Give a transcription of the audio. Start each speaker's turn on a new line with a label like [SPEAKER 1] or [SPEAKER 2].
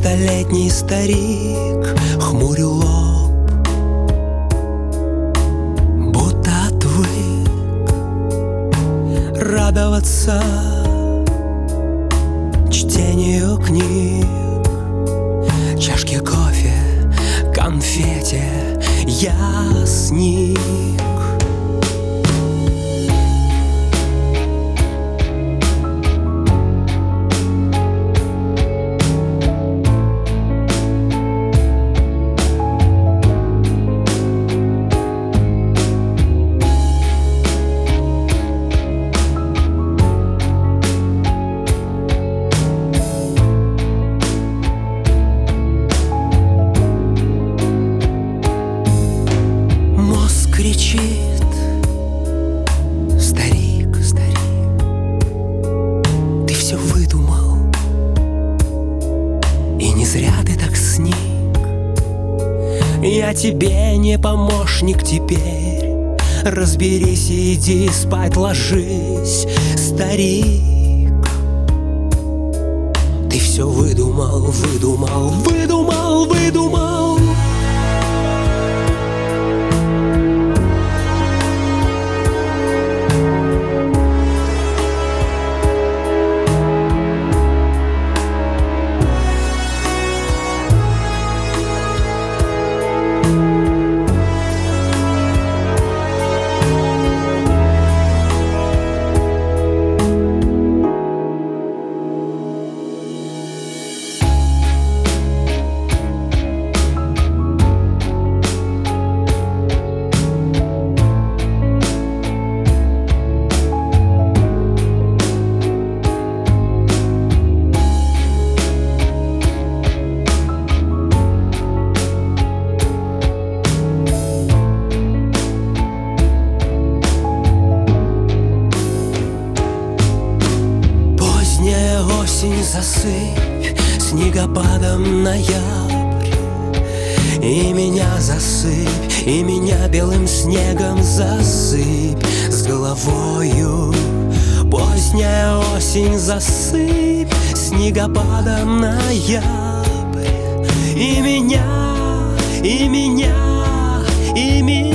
[SPEAKER 1] столетний старик хмурил лоб, будто отвык радоваться чтению книг, чашке кофе, конфете я сник. Кричит: старик, старик, ты все выдумал, и не зря ты так сник. Я тебе не помощник теперь, разберись и иди спать ложись, старик. Ты все выдумал, выдумал, выдумал, выдумал. Осень засыпь снегопадом ноябрь, и меня засыпь, и меня белым снегом засыпь с головою. Поздняя осень засыпь снегопадом ноябрь, и меня, и меня, и меня.